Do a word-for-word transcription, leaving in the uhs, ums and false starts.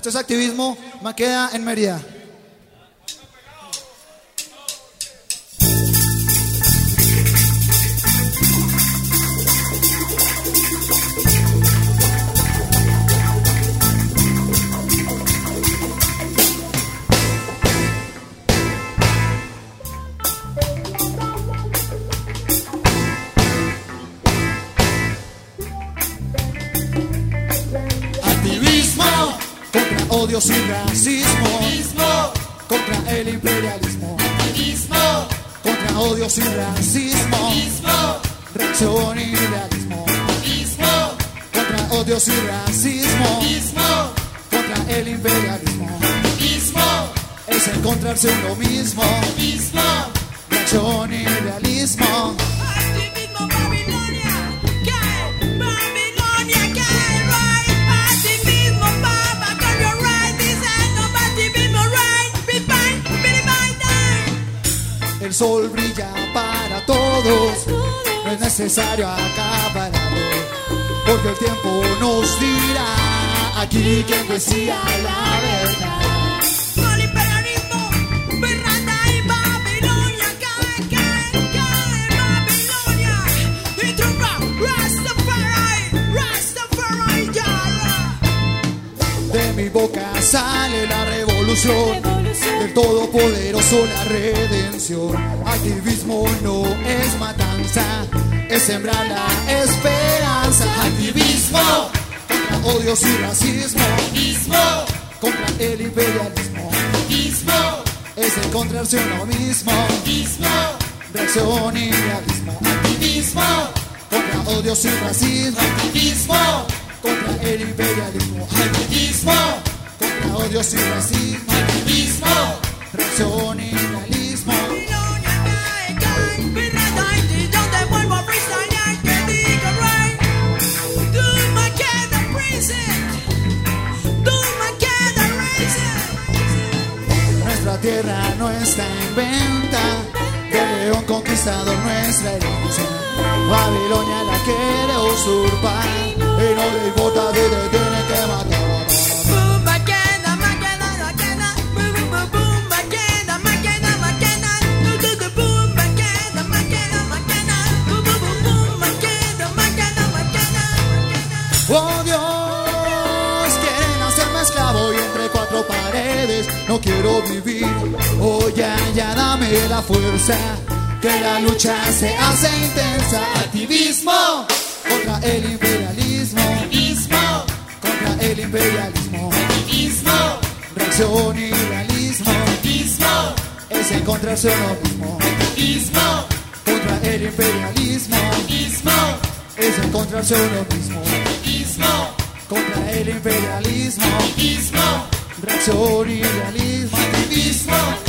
Esto es activismo, Maqueda en Mérida. Contra odios y racismo, contra el imperialismo, contra odios y racismo, reacción y realismo, contra odios y racismo, contra el imperialismo, es encontrarse uno mismo, reacción y realismo. El sol brilla para todos, no es necesario acaparar, porque el tiempo nos dirá aquí quien decía la verdad. El imperialismo, berranda y Babilonia, cae, cae, cae Babilonia. Y triunfa Rastafari, Rastafari, Yara. De mi boca sale la revolución, del todopoderoso la redención. Activismo no es matanza, es sembrar la esperanza. Activismo contra odios y racismo, contra el imperialismo, es encontrarse uno mismo, reacción y realismo. Activismo contra odios y racismo, contra el imperialismo, contra odios y racismo, reacción y realismo. Babilonia cae, cae, berranda y yo te vuelvo a freestylear, que diga right. Tú me quedas present, tú me quedas present. Nuestra tierra no está en venta, de león conquistador nuestra herencia. Babilonia la quiere usurpar y no le importa si te tiene que matar. Boom, Maqueda, Maqueda, Maqueda, boom, boom, boom, Maqueda, Maqueda, Maqueda, do do do boom, Maqueda, Maqueda, Maqueda, boom, boom, boom, boom, Maqueda, Maqueda, Maqueda. Oh Dios, quieren hacerme esclavo y entre cuatro paredes no quiero vivir. Oh ya, ya dame la fuerza, que la lucha se hace intensa. Activismo contra el imperialismo, contra el imperialismo, reacción y realismo, es encontrarse uno mismo, contra el imperialismo, es encontrarse uno mismo, contra el imperialismo, reacción y realismo, activismo.